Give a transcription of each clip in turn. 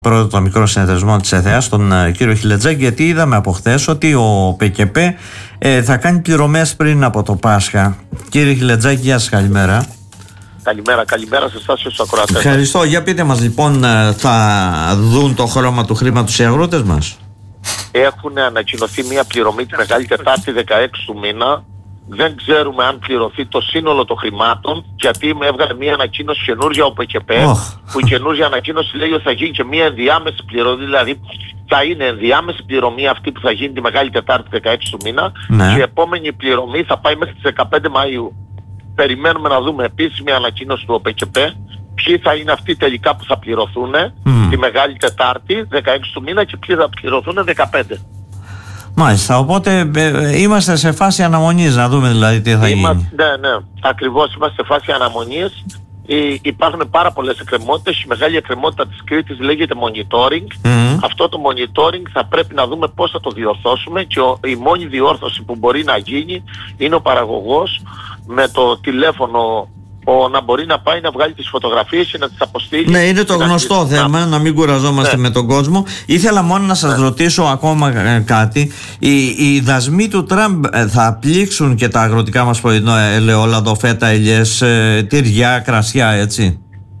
Πρώτο το μικρό συνεταιρισμό της ΕΘΕΑ, τον κύριο Χιλετζάκη, γιατί είδαμε από χθες ότι ο ΠΚΠ θα κάνει πληρωμές πριν από το Πάσχα. Κύριε Χιλετζάκη, γεια σας, καλημέρα. Καλημέρα σε εσάς και στους ακροατές. Ευχαριστώ. Για πείτε μας λοιπόν, θα δουν το χρώμα του χρήματος οι αγρότες μας? Έχουν ανακοινωθεί μια πληρωμή τη Μεγάλη Τετάρτη 16 του μήνα. Δεν ξέρουμε αν πληρωθεί το σύνολο των χρημάτων, γιατί με έβγαλε μια ανακοίνωση καινούργια ο ΠΚΠ, που η καινούργια ανακοίνωση λέει ότι θα γίνει και μια ενδιάμεση πληρωμή, δηλαδή θα είναι ενδιάμεση πληρωμή αυτή που θα γίνει τη Μεγάλη Τετάρτη 16 του μήνα, και η επόμενη πληρωμή θα πάει μέχρι τις 15 Μαΐου. Περιμένουμε να δούμε επίσημη ανακοίνωση του ΟΠΚΠ, ποιοι θα είναι αυτοί τελικά που θα πληρωθούν τη Μεγάλη Τετάρτη 16 του μήνα και ποιοι θα πληρωθούν 15. Μάλιστα, οπότε είμαστε σε φάση αναμονής, να δούμε δηλαδή τι θα γίνει. Ναι, ακριβώς, είμαστε σε φάση αναμονής. Υπάρχουν πάρα πολλές εκκρεμότητες. Η μεγάλη εκκρεμότητα της Κρήτης λέγεται monitoring. Αυτό το monitoring θα πρέπει να δούμε πώς θα το διορθώσουμε, και η μόνη διόρθωση που μπορεί να γίνει είναι ο παραγωγός με το τηλέφωνο να μπορεί να πάει να βγάλει τις φωτογραφίες και να τις αποστείλει. Ναι, είναι το γνωστό θέμα, να μην κουραζόμαστε με τον κόσμο. Ήθελα μόνο να σας ρωτήσω ακόμα κάτι. Οι δασμοί του Τραμπ θα πλήξουν και τα αγροτικά μας προϊόντα, ελαιόλαδο, φέτα, ελιές, τυριά, κρασιά, έτσι?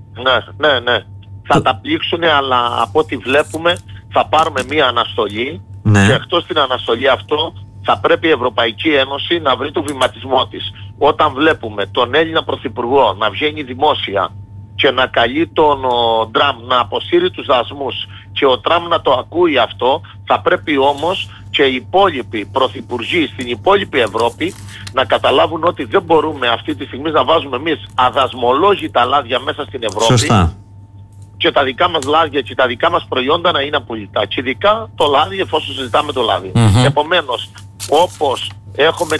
Ναι. Θα τα πλήξουν, αλλά από ό,τι βλέπουμε θα πάρουμε μία αναστολή, και εκτός την αναστολή αυτό θα πρέπει η Ευρωπαϊκή Ένωση να βρει το βηματισμό της. Όταν βλέπουμε τον Έλληνα Πρωθυπουργό να βγαίνει δημόσια και να καλεί τον Τραμπ να αποσύρει τους δασμούς, και ο Τραμπ να το ακούει αυτό, θα πρέπει όμως και οι υπόλοιποι πρωθυπουργοί στην υπόλοιπη Ευρώπη να καταλάβουν ότι δεν μπορούμε αυτή τη στιγμή να βάζουμε εμείς αδασμολόγητα λάδια μέσα στην Ευρώπη. Σωστά. Και τα δικά μας λάδια και τα δικά μας προϊόντα να είναι απολυτά. Και ειδικά το λάδι, εφόσον συζητάμε το λάδι. Επομένως, όπως έχουμε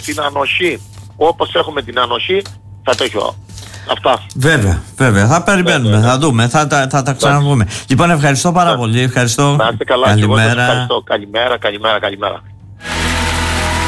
την ανοχή, θα το έχω. Αυτά. Βέβαια. Θα περιμένουμε, θα δούμε, θα τα ξαναδούμε. Λοιπόν, ευχαριστώ πάρα πολύ. Ευχαριστώ. Να είστε καλά. Καλημέρα. Καλημέρα.